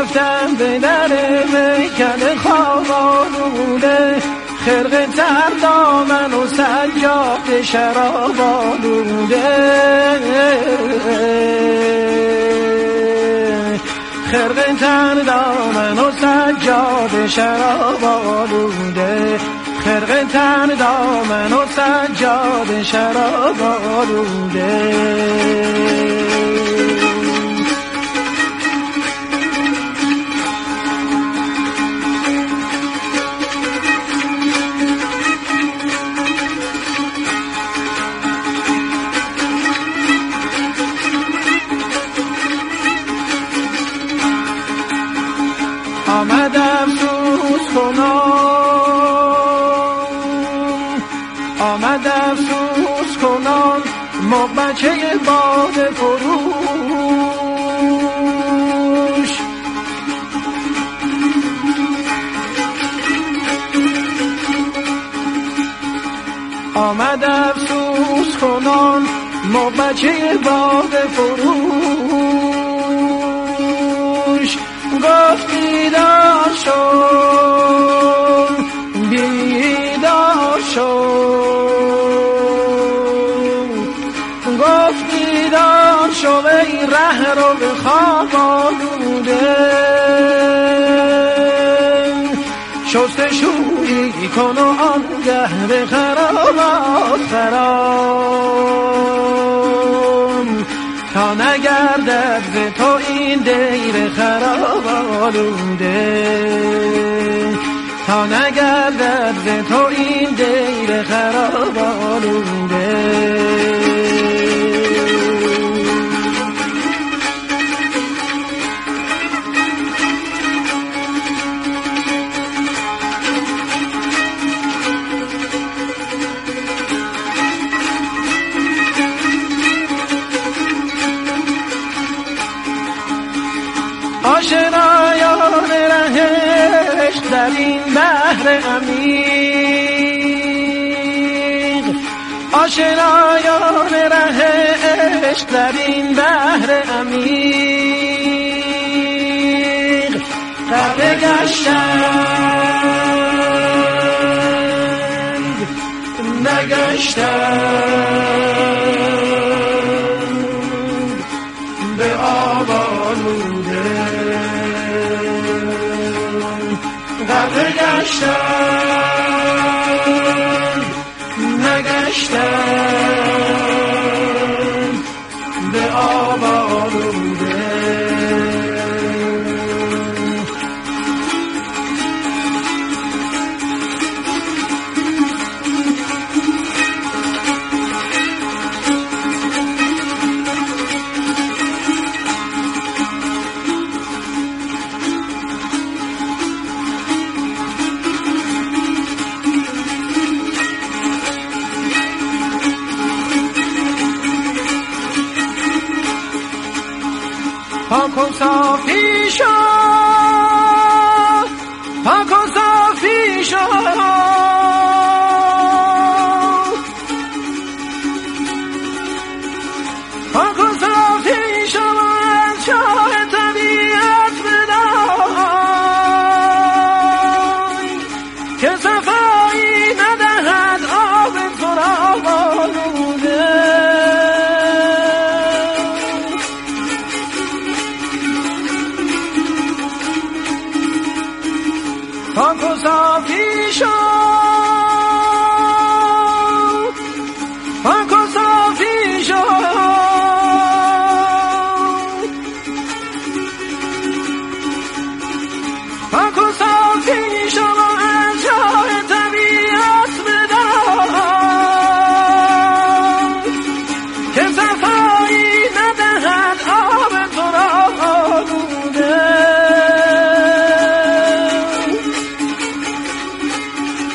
رفتم به در میکده خواب آلوده، خرقه تر دامن و سجاد شراب آلوده، خرقه تر دامن و سجاد شراب آلوده، خرقه تر دامن و سجاد شراب آلوده. آمد افسوس کنان، آمد افسوس کنان مغبچه باد فروش، آمد افسوس کنان مغبچه باد فروش، گفت بیدار شد بیدار شد، گفت بیدار شد ای ره رو به خواب آلوده، شستشویی کن و آنگه به خرابات خرام، تا نگردد ز تو این دیر خراب آلوده، تا نگردد ز تو این دیر خراب آلوده. آشنایان رهش در این بحر عمیق، آشنایان رهش در این بحر عمیق، غرقه گشتند نگشتند به آب آلوده، غرقه گشتند نگشتند به آب آلوده. پاک و صافی شد، پاک و صافی شد، پاک و صافی شد از شاه طبیعت بدای، که صفایی ندهد آب سراب آلوده، پاک و صافی شد، پاک و صافی شد، پاک و صافی شد از شاه طبیعت بدای، که صفایی ندهد آب تو را آلوده.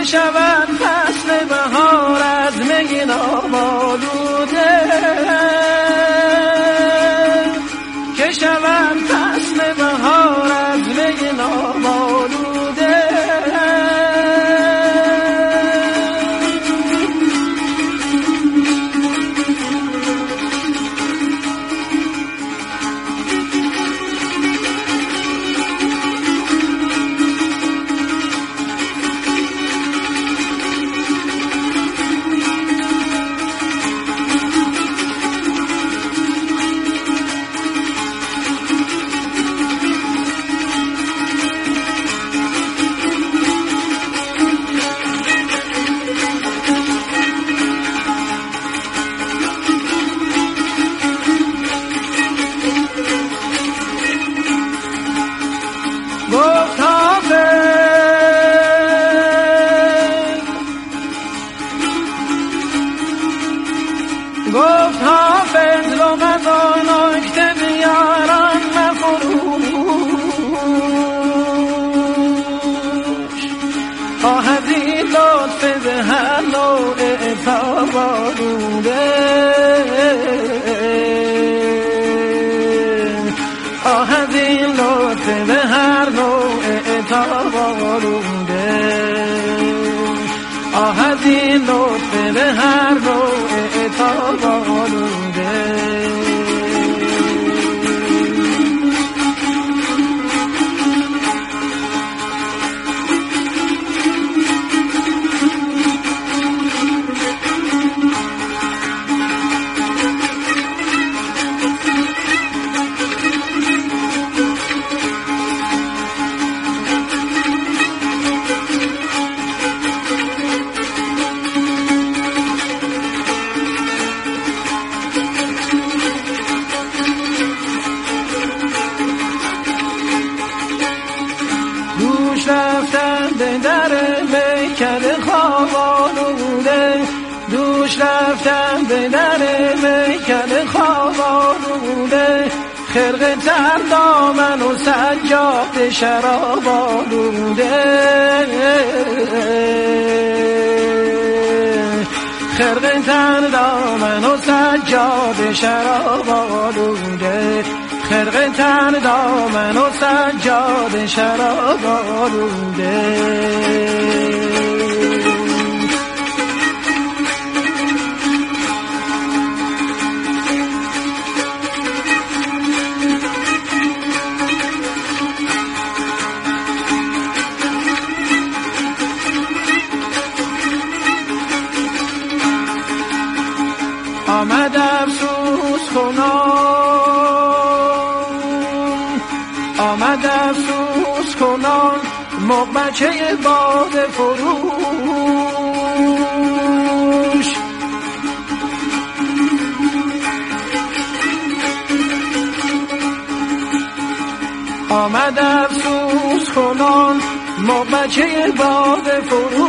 شود فصل بهار از می نامالوده، که شود فصل بهار از می نامالوده. گفت حافظ لغت و نکته بیاران مفروش، خواهد این لطف به هر نوع عتاب آلوده، خواهد این لطف به هر نوع عتاب آلوده، خواهد این لطف به هر نوع عتاب آلوده. دوش رفتم به در میکده خواب آلوده، دوش رفتم به در میکده خواب آلوده، خرقه تر دامن و سجاد شراب آلوده، خرقه تر دامن و سجاد شراب آلوده، خرقه تن دامن و سجاد شراب آلوده. آمد افسوس کنان، آمد افسوس کنان مغبچه باد فروش، آمد افسوس کنان مغبچه باد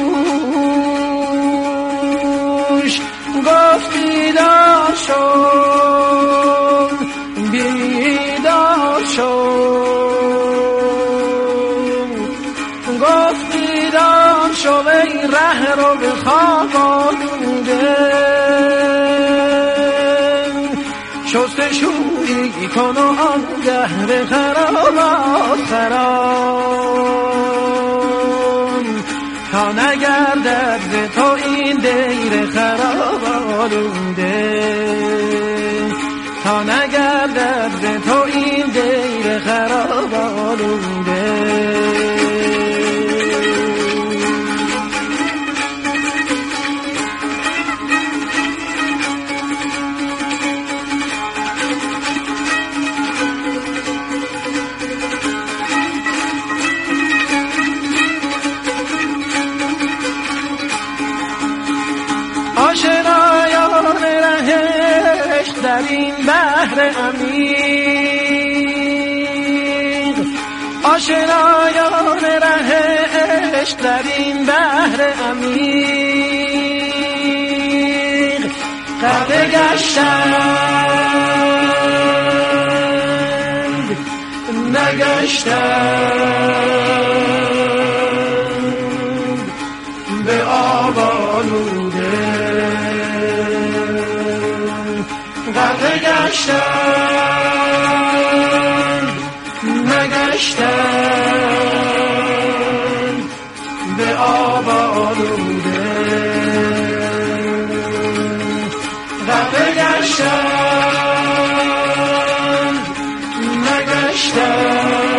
فروش، گفت بیدار شد بیدار شد، گفت بیدار شد ای ره رو به خواب آلوده، شستشویی کن و آنگه به خرابات سران، تا نگردد ز تو این دیر خراب آلوده، تا نگردد ز تو این دیر خراب آلوده. آشنایان رهش در این بحر عمیق، آشنایان رهش در این بحر عمیق، غرقه گشتند نگشتند به غرقه گشتن نگشتن به آب آلوده غرقه گشتن نگشتن